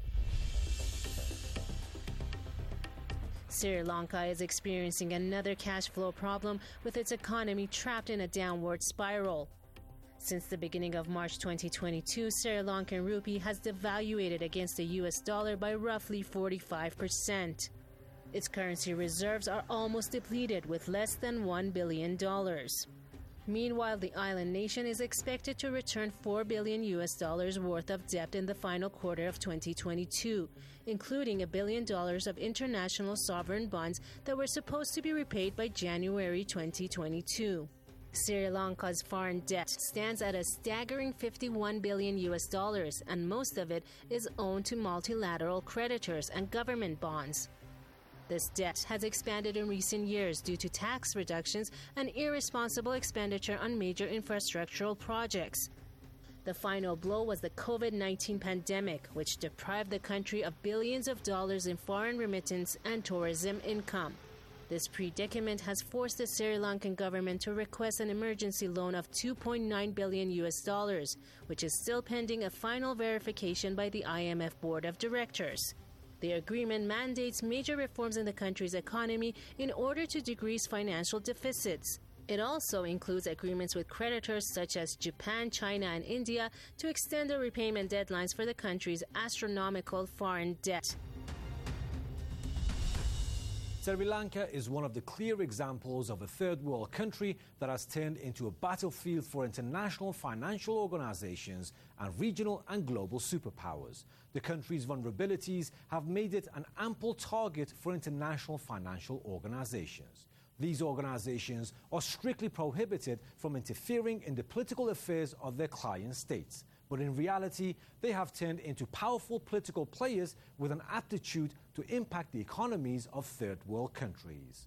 Sri Lanka is experiencing another cash flow problem with its economy trapped in a downward spiral. Since the beginning of March 2022, Sri Lankan rupee has devaluated against the US dollar by roughly 45%. Its currency reserves are almost depleted with less than $1 billion. Meanwhile, the island nation is expected to return $4 billion worth of debt in the final quarter of 2022, including $1 billion of international sovereign bonds that were supposed to be repaid by January 2022. Sri Lanka's foreign debt stands at a staggering $51 billion, and most of it is owed to multilateral creditors and government bonds. This debt has expanded in recent years due to tax reductions and irresponsible expenditure on major infrastructural projects. The final blow was the COVID-19 pandemic, which deprived the country of billions of dollars in foreign remittance and tourism income. This predicament has forced the Sri Lankan government to request an emergency loan of $2.9 billion, which is still pending a final verification by the IMF Board of Directors. The agreement mandates major reforms in the country's economy in order to decrease financial deficits. It also includes agreements with creditors such as Japan, China, and India to extend the repayment deadlines for the country's astronomical foreign debt. Sri Lanka is one of the clear examples of a third world country that has turned into a battlefield for international financial organizations and regional and global superpowers. The country's vulnerabilities have made it an ample target for international financial organizations. These organizations are strictly prohibited from interfering in the political affairs of their client states. But in reality, they have turned into powerful political players with an aptitude to impact the economies of third world countries.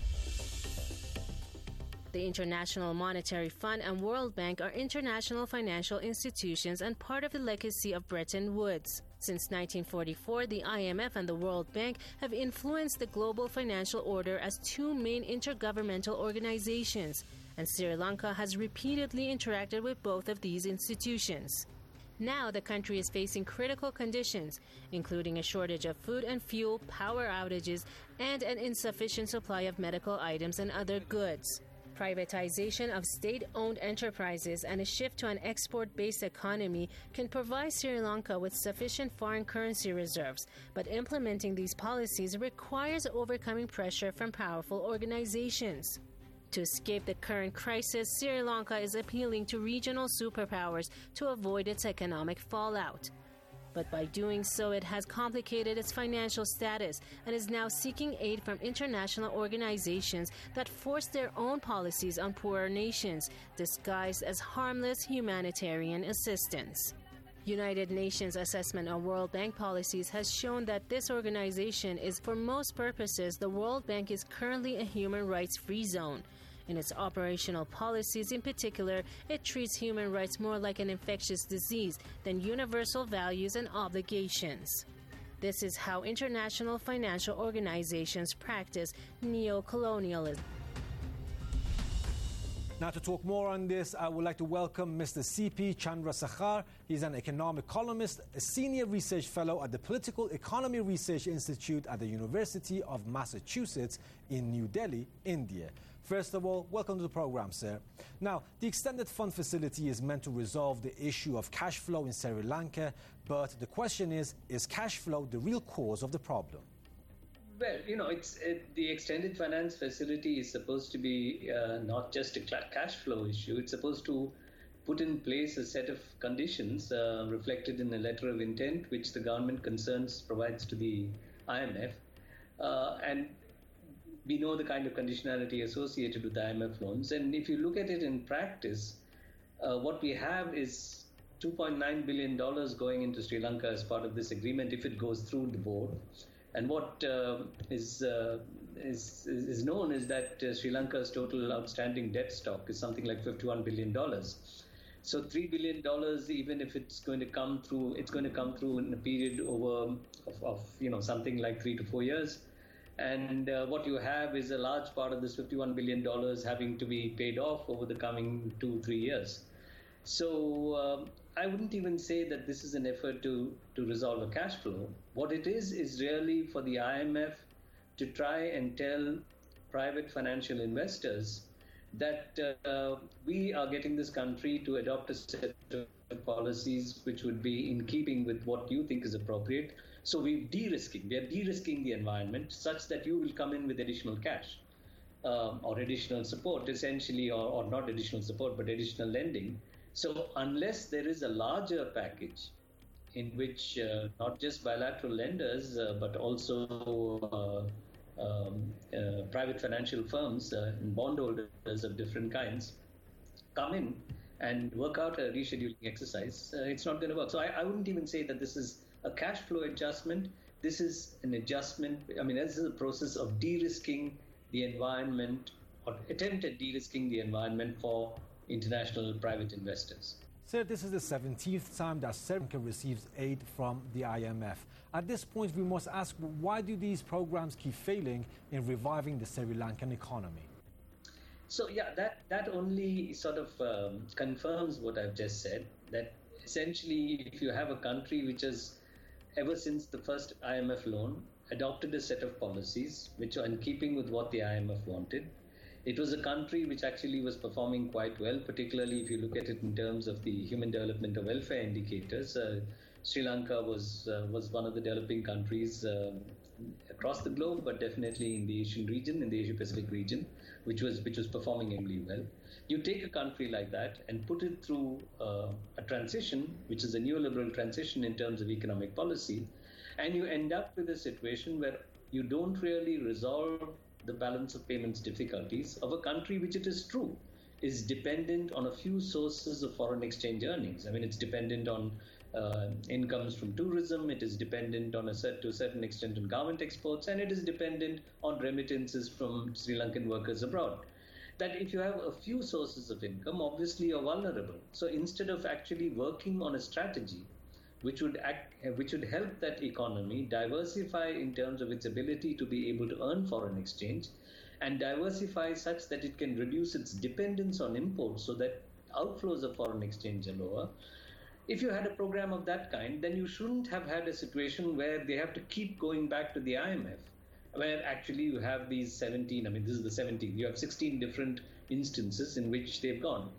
The International Monetary Fund and World Bank are international financial institutions and part of the legacy of Bretton Woods. Since 1944, the IMF and the World Bank have influenced the global financial order as two main intergovernmental organizations, and Sri Lanka has repeatedly interacted with both of these institutions. Now the country is facing critical conditions, including a shortage of food and fuel, power outages, and an insufficient supply of medical items and other goods. Privatization of state-owned enterprises and a shift to an export-based economy can provide Sri Lanka with sufficient foreign currency reserves, but implementing these policies requires overcoming pressure from powerful organizations. To escape the current crisis, Sri Lanka is appealing to regional superpowers to avoid its economic fallout. But by doing so, it has complicated its financial status and is now seeking aid from international organizations that force their own policies on poorer nations, disguised as harmless humanitarian assistance. United Nations Assessment of World Bank Policies has shown that this organization is, for most purposes, the World Bank is currently a human rights free zone. In its operational policies in particular, it treats human rights more like an infectious disease than universal values and obligations. This is how international financial organizations practice neo-colonialism. Now, to talk more on this, I would like to welcome Mr. C.P. Chandrasekhar. He's an economic columnist, a senior research fellow at the Political Economy Research Institute at the University of Massachusetts in New Delhi, India. First of all, welcome to the program, sir. Now, the Extended Fund Facility is meant to resolve the issue of cash flow in Sri Lanka, but the question is cash flow the real cause of the problem? Well, the extended finance facility is supposed to be not just a cash flow issue. It's supposed to put in place a set of conditions reflected in a letter of intent, which the government concerns provides to the IMF. And we know the kind of conditionality associated with the IMF loans. And if you look at it in practice, what we have is $2.9 billion going into Sri Lanka as part of this agreement if it goes through the board. And what is known is that Sri Lanka's total outstanding debt stock is something like $51 billion. So $3 billion, even if it's going to come through, it's going to come through in a period of something like 3 to 4 years. And what you have is a large part of this $51 billion having to be paid off over the coming 2-3 years. So I wouldn't even say that this is an effort to resolve a cash flow. What it is really for the IMF to try and tell private financial investors that we are getting this country to adopt a set of policies which would be in keeping with what you think is appropriate. So we are de-risking the environment such that you will come in with additional cash or additional support, essentially, or not additional support, but additional lending. So unless there is a larger package in which not just bilateral lenders, but also private financial firms and bondholders of different kinds come in and work out a rescheduling exercise, it's not going to work. So I wouldn't even say that this is a cash flow adjustment. This is an adjustment. I mean, this is a process of de-risking the environment, or attempted de-risking the environment for international private investors. Sir, this is the 17th time that Sri Lanka receives aid from the IMF. At this point, we must ask, why do these programs keep failing in reviving the Sri Lankan economy? So, yeah, that only sort of confirms what I've just said, that essentially if you have a country which has, ever since the first IMF loan, adopted a set of policies which are in keeping with what the IMF wanted. It was a country which actually was performing quite well, particularly if you look at it in terms of the human development or welfare indicators. Sri Lanka was one of the developing countries across the globe, but definitely in the Asian region, in the Asia-Pacific region, which was performing extremely well. You take a country like that and put it through a transition, which is a neoliberal transition in terms of economic policy, and you end up with a situation where you don't really resolve the balance of payments difficulties of a country which, it is true, is dependent on a few sources of foreign exchange earnings. I mean, it's dependent on incomes from tourism, it is dependent to a certain extent on garment exports, and it is dependent on remittances from Sri Lankan workers abroad. That if you have a few sources of income, obviously you're vulnerable. So instead of actually working on a strategy which would help that economy diversify in terms of its ability to be able to earn foreign exchange, and diversify such that it can reduce its dependence on imports so that outflows of foreign exchange are lower. If you had a program of that kind, then you shouldn't have had a situation where they have to keep going back to the IMF, where actually you have these 17, I mean, this is the 17, you have 16 different instances in which they've gone.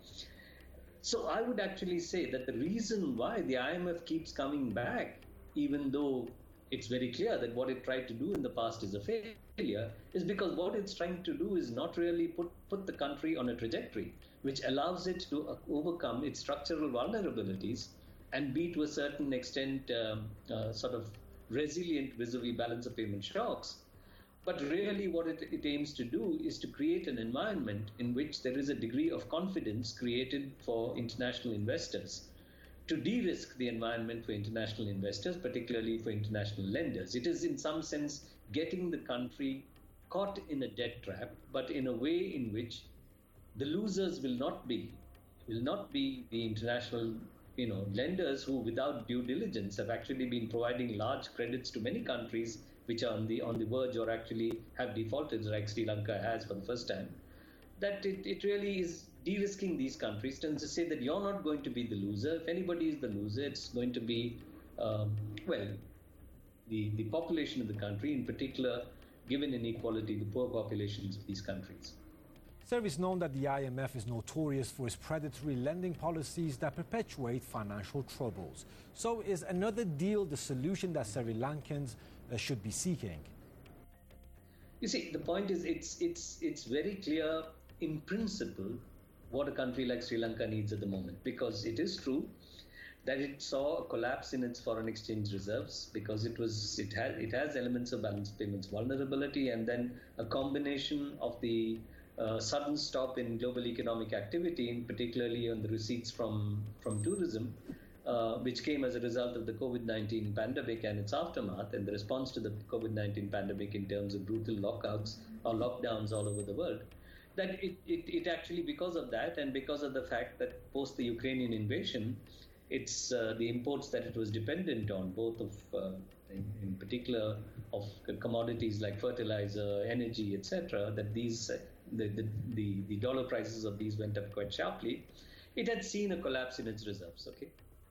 So I would actually say that the reason why the IMF keeps coming back, even though it's very clear that what it tried to do in the past is a failure, is because what it's trying to do is not really put the country on a trajectory which allows it to overcome its structural vulnerabilities and be to a certain extent sort of resilient vis-a-vis balance of payment shocks. But really what it aims to do is to create an environment in which there is a degree of confidence created for international investors to de-risk the environment for international investors, particularly for international lenders. It is in some sense getting the country caught in a debt trap, but in a way in which the losers will not be the international lenders who, without due diligence, have actually been providing large credits to many countries which are on the verge or actually have defaulted, like Sri Lanka has for the first time. That it really is de-risking these countries to say that you're not going to be the loser. If anybody is the loser, it's going to be, the population of the country, in particular, given inequality, the poor populations of these countries. Sir, it's known that the IMF is notorious for its predatory lending policies that perpetuate financial troubles. So is another deal the solution that Sri Lankans should be seeking? You see, the point is it's very clear in principle what a country like Sri Lanka needs at the moment, because it is true that it saw a collapse in its foreign exchange reserves because it has elements of balance payments vulnerability, and then a combination of the sudden stop in global economic activity, particularly on the receipts from tourism, which came as a result of the COVID-19 pandemic and its aftermath, and the response to the COVID-19 pandemic in terms of brutal lockouts or lockdowns all over the world. That it actually, because of that and because of the fact that post the Ukrainian invasion, it's the imports that it was dependent on, both of, in particular, of commodities like fertilizer, energy, etc., that these the dollar prices of these went up quite sharply. It had seen a collapse in its reserves. Okay,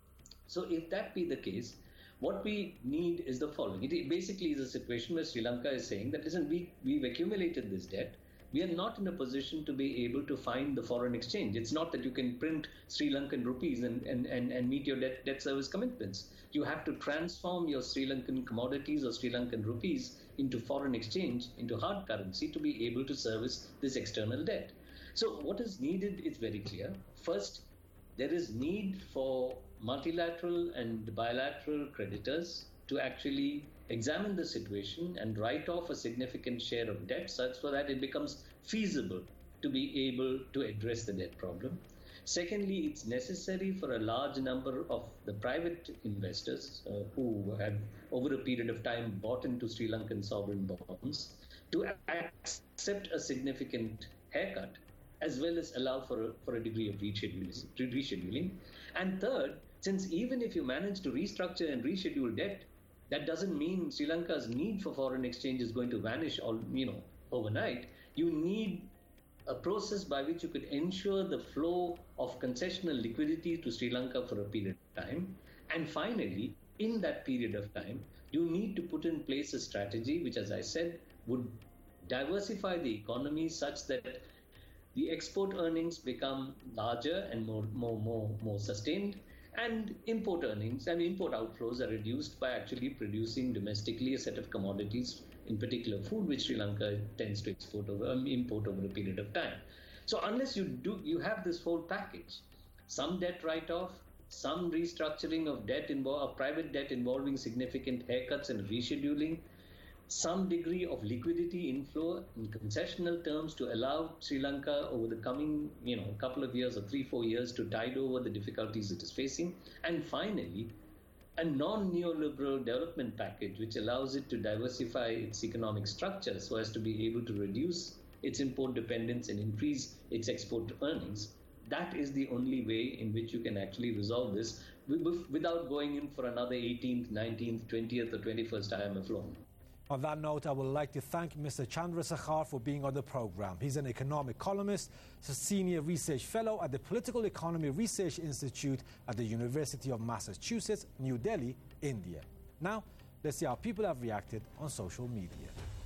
so if that be the case, what we need is the following. It basically is a situation where Sri Lanka is saying that, listen, we've accumulated this debt. We are not in a position to be able to find the foreign exchange. It's not that you can print Sri Lankan rupees and meet your debt service commitments. You have to transform your Sri Lankan commodities or Sri Lankan rupees into foreign exchange, into hard currency, to be able to service this external debt. So what is needed is very clear. First, there is need for multilateral and bilateral creditors to actually examine the situation and write off a significant share of debt such so that it becomes feasible to be able to address the debt problem. Secondly, it's necessary for a large number of the private investors who have over a period of time bought into Sri Lankan sovereign bonds to accept a significant haircut, as well as allow for a degree of rescheduling. And third, since even if you manage to restructure and reschedule debt, that doesn't mean Sri Lanka's need for foreign exchange is going to vanish overnight. You need a process by which you could ensure the flow of concessional liquidity to Sri Lanka for a period of time. And finally, in that period of time, you need to put in place a strategy which, as I said, would diversify the economy such that the export earnings become larger and more sustained, and import earnings and import outflows are reduced by actually producing domestically a set of commodities, in particular food, which Sri Lanka tends to import over a period of time. So unless you have this whole package, some debt write-off, some restructuring of private debt involving significant haircuts and rescheduling, some degree of liquidity inflow in concessional terms to allow Sri Lanka over the coming couple of years or 3-4 years to tide over the difficulties it is facing, and finally a non-neoliberal development package which allows it to diversify its economic structure so as to be able to reduce its import dependence and increase its export earnings. That is the only way in which you can actually resolve this without going in for another 18th, 19th, 20th or 21st IMF loan. On that note, I would like to thank Mr. Chandrasekhar for being on the program. He's an economic columnist, a senior research fellow at the Political Economy Research Institute at the University of Massachusetts, New Delhi, India. Now, let's see how people have reacted on social media.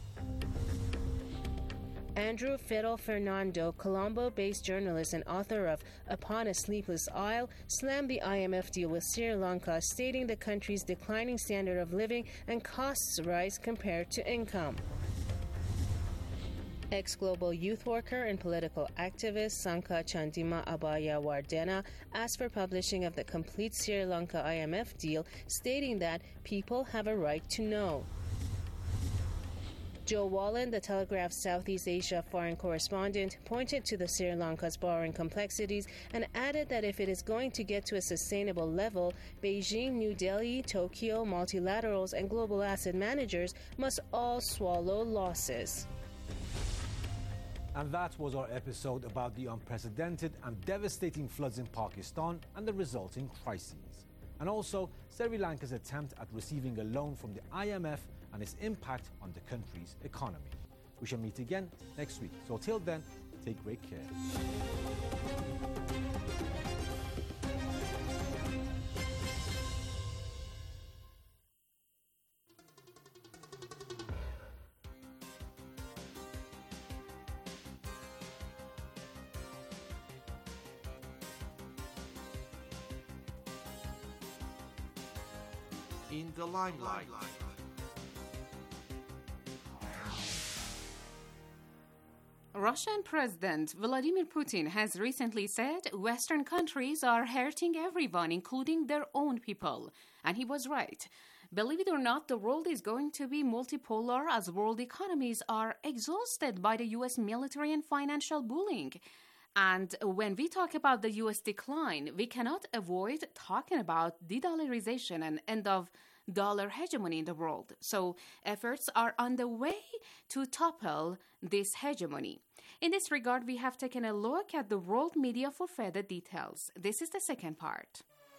Andrew Fiddle Fernando, Colombo-based journalist and author of Upon a Sleepless Isle, slammed the IMF deal with Sri Lanka, stating the country's declining standard of living and costs rise compared to income. Ex-global youth worker and political activist Sanka Chandima Abaya Wardena asked for publishing of the complete Sri Lanka IMF deal, stating that people have a right to know. Joe Wallen, the Telegraph's Southeast Asia foreign correspondent, pointed to the Sri Lanka's borrowing complexities and added that if it is going to get to a sustainable level, Beijing, New Delhi, Tokyo, multilaterals, and global asset managers must all swallow losses. And that was our episode about the unprecedented and devastating floods in Pakistan and the resulting crises. And also Sri Lanka's attempt at receiving a loan from the IMF and its impact on the country's economy. We shall meet again next week. So till then, take great care. In the limelight. Russian President Vladimir Putin has recently said Western countries are hurting everyone, including their own people. And he was right. Believe it or not, the world is going to be multipolar as world economies are exhausted by the U.S. military and financial bullying. And when we talk about the U.S. decline, we cannot avoid talking about de-dollarization and end of dollar hegemony in the world. So efforts are underway to topple this hegemony. In this regard, we have taken a look at the world media for further details. This is the second part.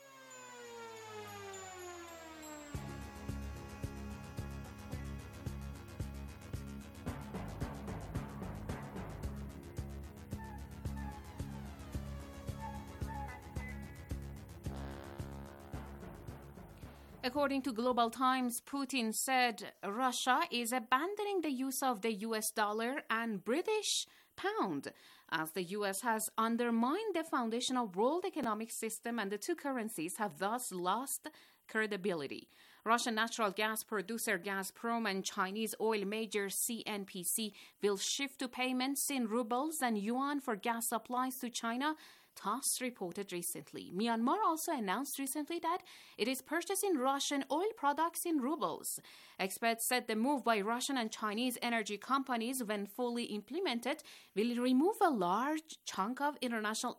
According to Global Times, Putin said Russia is abandoning the use of the US dollar and British pound, as the US has undermined the foundational world economic system and the two currencies have thus lost credibility. Russian natural gas producer Gazprom and Chinese oil major CNPC will shift to payments in rubles and yuan for gas supplies to China, TASS reported recently. Myanmar also announced recently that it is purchasing Russian oil products in rubles. Experts said the move by Russian and Chinese energy companies, when fully implemented, will remove a large chunk of international